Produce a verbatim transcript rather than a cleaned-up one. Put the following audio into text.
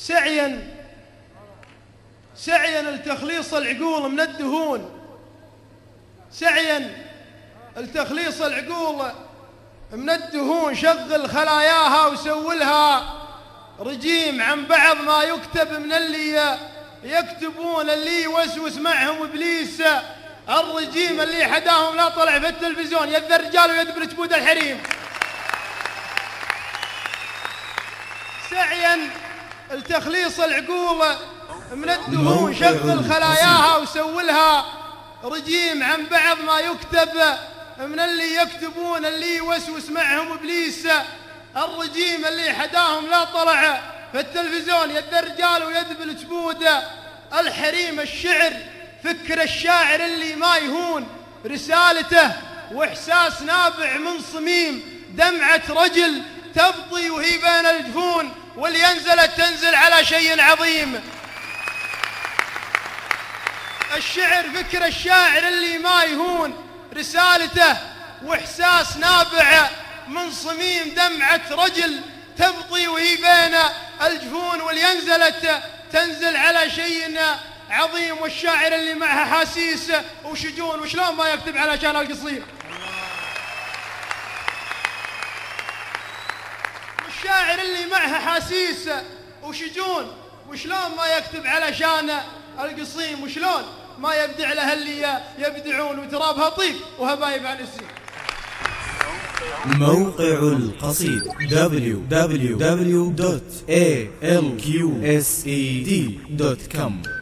سعيا سعيا لتخليص العقول من الدهون، سعيا لتخليص العقول من الدهون، شغل خلاياها وسولها رجيم عن بعض ما يكتب من اللي يكتبون، اللي يوسوس معهم إبليس، الرجيم اللي حداهم لا طلع في التلفزيون، يد الرجال ويد جبود الحريم. سعيا لتخليص العقول من الدهون، شغل خلاياها وسولها رجيم عن بعض ما يكتب من اللي يكتبون، اللي يوسوس معهم إبليس، الرجيم اللي حداهم لا طلع في التلفزيون، يد الرجال ويد بالجبود الحريم. الشعر فكر الشاعر اللي ما يهون، رسالته وإحساس نابع من صميم، دمعة رجل تبطي وهي بين الجفون، واللي ينزلت تنزل على شيء عظيم. الشعر فكر الشاعر اللي ما يهون، رسالته وإحساس نابع من صميم، دمعة رجل تبطي وهي بين الجفون، واللي ينزلت تنزل على شيء عظيم. والشاعر اللي معها حاسيس وشجون، وشلون ما يكتب على شان القصير. والشاعر اللي معها حاسيس وشجون، وشلون ما يكتب على شان القصيم، وشلون ما يبدع له اللي يبدعون، وترابها طيب وهبايب عن السين. موقع القصيد دبليو دبليو دبليو دوت إيه إل كيو إس إي دي دوت كوم